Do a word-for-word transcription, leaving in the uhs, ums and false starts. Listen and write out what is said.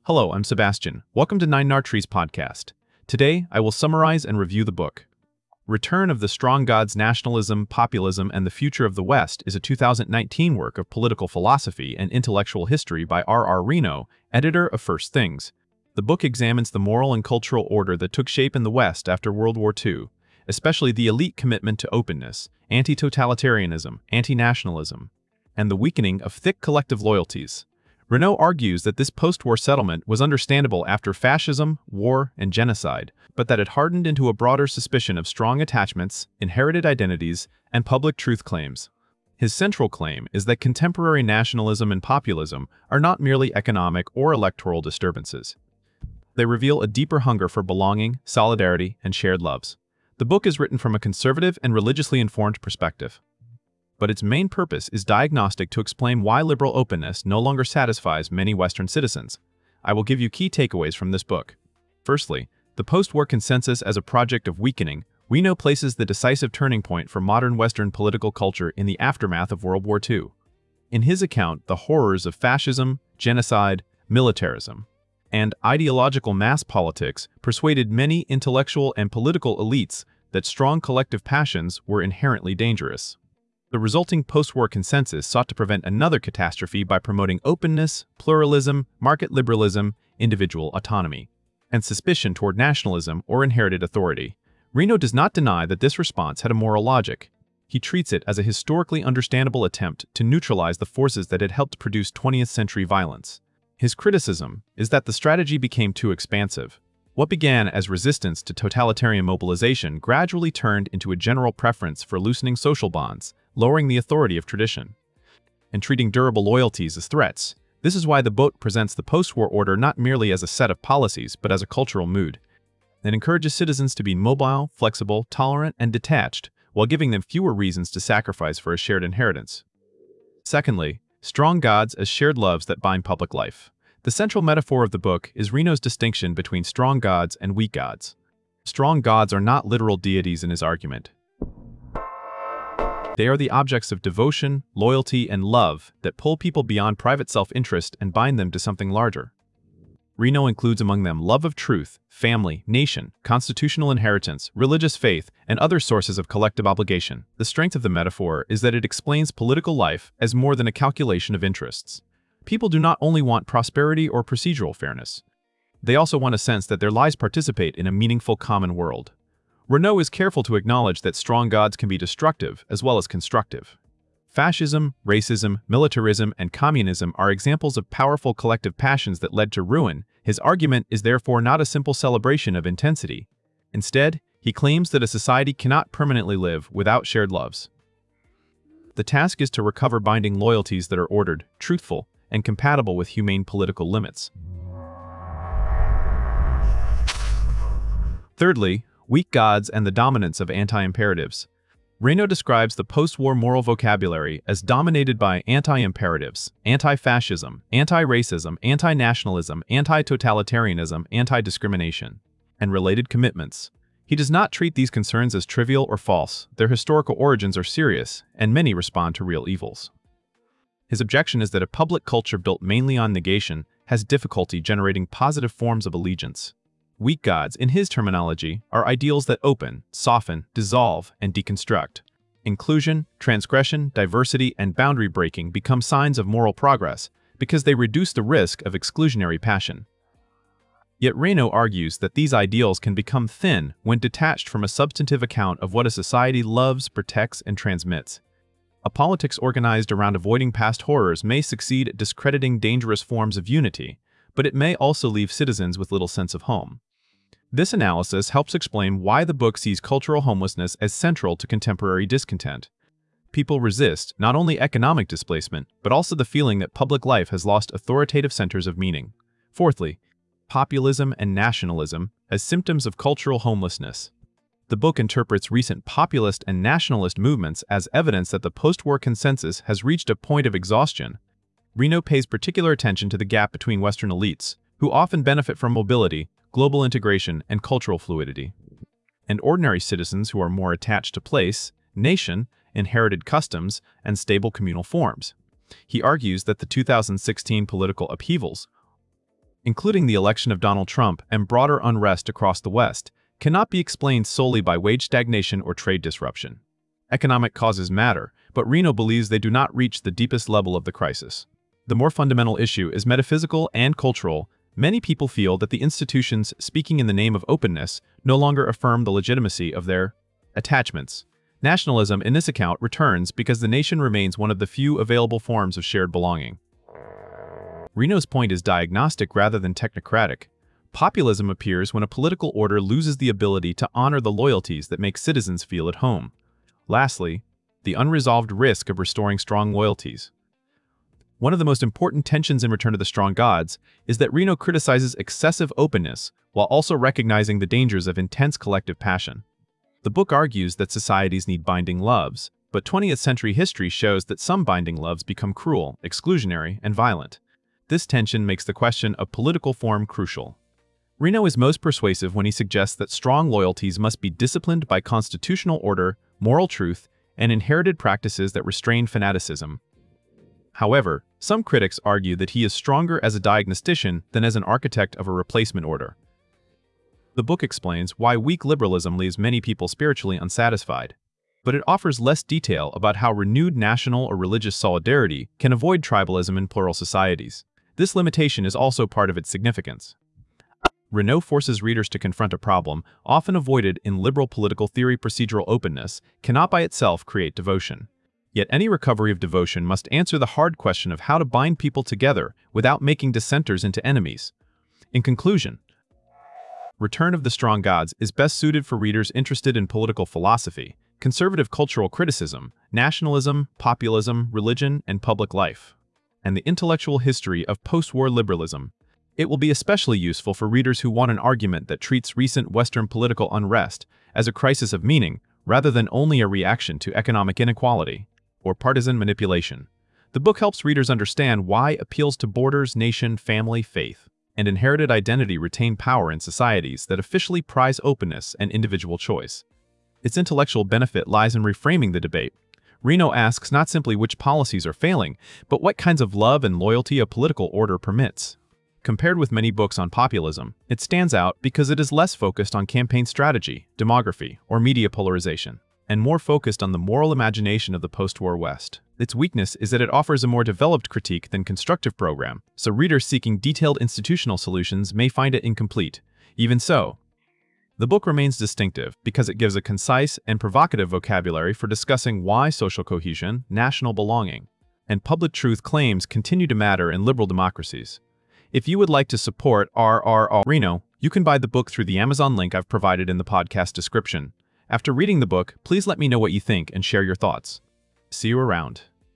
Hello, I'm Sebastian. Welcome to Nine Nartrees podcast. Today, I will summarize and review the book. Return of the Strong Gods: Nationalism, Populism, and the Future of the West is a two thousand nineteen work of political philosophy and intellectual history by R R Reno, editor of First Things. The book examines the moral and cultural order that took shape in the West after World War Two, especially the elite commitment to openness, anti-totalitarianism, anti-nationalism, and the weakening of thick collective loyalties. Reno argues that this post-war settlement was understandable after fascism, war, and genocide, but that it hardened into a broader suspicion of strong attachments, inherited identities, and public truth claims. His central claim is that contemporary nationalism and populism are not merely economic or electoral disturbances. They reveal a deeper hunger for belonging, solidarity, and shared loves. The book is written from a conservative and religiously informed perspective, but its main purpose is diagnostic to explain why liberal openness no longer satisfies many Western citizens. I will give you key takeaways from this book. Firstly, the post-war consensus as a project of weakening. Reno places the decisive turning point for modern Western political culture in the aftermath of World War Two. In his account, the horrors of fascism, genocide, militarism, and ideological mass politics persuaded many intellectual and political elites that strong collective passions were inherently dangerous. The resulting post-war consensus sought to prevent another catastrophe by promoting openness, pluralism, market liberalism, individual autonomy, and suspicion toward nationalism or inherited authority. Reno does not deny that this response had a moral logic. He treats it as a historically understandable attempt to neutralize the forces that had helped produce twentieth century violence. His criticism is that the strategy became too expansive. What began as resistance to totalitarian mobilization gradually turned into a general preference for loosening social bonds, lowering the authority of tradition, and treating durable loyalties as threats. This is why the book presents the post-war order not merely as a set of policies, but as a cultural mood. It encourages citizens to be mobile, flexible, tolerant, and detached, while giving them fewer reasons to sacrifice for a shared inheritance. Secondly, strong gods as shared loves that bind public life. The central metaphor of the book is Reno's distinction between strong gods and weak gods. Strong gods are not literal deities in his argument. They are the objects of devotion, loyalty, and love that pull people beyond private self-interest and bind them to something larger. Reno includes among them love of truth, family, nation, constitutional inheritance, religious faith, and other sources of collective obligation. The strength of the metaphor is that it explains political life as more than a calculation of interests. People do not only want prosperity or procedural fairness. They also want a sense that their lives participate in a meaningful common world. Reno is careful to acknowledge that strong gods can be destructive as well as constructive. Fascism, racism, militarism, and communism are examples of powerful collective passions that led to ruin. His argument is therefore not a simple celebration of intensity. Instead, he claims that a society cannot permanently live without shared loves. The task is to recover binding loyalties that are ordered, truthful, and compatible with humane political limits. Thirdly, weak gods and the dominance of anti-imperatives. Reno describes the post-war moral vocabulary as dominated by anti-imperatives, anti-fascism, anti-racism, anti-nationalism, anti-totalitarianism, anti-discrimination, and related commitments. He does not treat these concerns as trivial or false. Their historical origins are serious, and many respond to real evils. His objection is that a public culture built mainly on negation has difficulty generating positive forms of allegiance. Weak gods, in his terminology, are ideals that open, soften, dissolve, and deconstruct. Inclusion, transgression, diversity, and boundary breaking become signs of moral progress because they reduce the risk of exclusionary passion. Yet Reno argues that these ideals can become thin when detached from a substantive account of what a society loves, protects, and transmits. A politics organized around avoiding past horrors may succeed at discrediting dangerous forms of unity, but it may also leave citizens with little sense of home. This analysis helps explain why the book sees cultural homelessness as central to contemporary discontent. People resist not only economic displacement, but also the feeling that public life has lost authoritative centers of meaning. Fourthly, populism and nationalism as symptoms of cultural homelessness. The book interprets recent populist and nationalist movements as evidence that the post-war consensus has reached a point of exhaustion. Reno pays particular attention to the gap between Western elites, who often benefit from mobility, global integration, and cultural fluidity, and ordinary citizens who are more attached to place, nation, inherited customs, and stable communal forms. He argues that the two thousand sixteen political upheavals including the election of Donald Trump and broader unrest across the West, cannot be explained solely by wage stagnation or trade disruption. Economic causes matter, but Reno believes they do not reach the deepest level of the crisis. The more fundamental issue is metaphysical and cultural. Many people feel that the institutions speaking in the name of openness no longer affirm the legitimacy of their attachments. Nationalism in this account returns because the nation remains one of the few available forms of shared belonging. Reno's point is diagnostic rather than technocratic. Populism appears when a political order loses the ability to honor the loyalties that make citizens feel at home. Lastly, the unresolved risk of restoring strong loyalties. One of the most important tensions in Return of the Strong Gods is that Reno criticizes excessive openness while also recognizing the dangers of intense collective passion. The book argues that societies need binding loves, but twentieth century history shows that some binding loves become cruel, exclusionary, and violent. This tension makes the question of political form crucial. Reno is most persuasive when he suggests that strong loyalties must be disciplined by constitutional order, moral truth, and inherited practices that restrain fanaticism. However, some critics argue that he is stronger as a diagnostician than as an architect of a replacement order. The book explains why weak liberalism leaves many people spiritually unsatisfied, but it offers less detail about how renewed national or religious solidarity can avoid tribalism in plural societies. This limitation is also part of its significance. Reno forces readers to confront a problem often avoided in liberal political theory. Procedural openness cannot by itself create devotion. Yet any recovery of devotion must answer the hard question of how to bind people together without making dissenters into enemies. In conclusion, Return of the Strong Gods is best suited for readers interested in political philosophy, conservative cultural criticism, nationalism, populism, religion, and public life, and the intellectual history of post-war liberalism. It will be especially useful for readers who want an argument that treats recent Western political unrest as a crisis of meaning rather than only a reaction to economic inequality or partisan manipulation. The book helps readers understand why appeals to borders, nation, family, faith, and inherited identity retain power in societies that officially prize openness and individual choice. Its intellectual benefit lies in reframing the debate. Reno asks not simply which policies are failing, but what kinds of love and loyalty a political order permits. Compared with many books on populism, it stands out because it is less focused on campaign strategy, demography, or media polarization, and more focused on the moral imagination of the post-war West. Its weakness is that it offers a more developed critique than constructive program, so readers seeking detailed institutional solutions may find it incomplete. Even so, the book remains distinctive because it gives a concise and provocative vocabulary for discussing why social cohesion, national belonging, and public truth claims continue to matter in liberal democracies. If you would like to support R R R Reno, you can buy the book through the Amazon link I've provided in the podcast description. After reading the book, please let me know what you think and share your thoughts. See you around.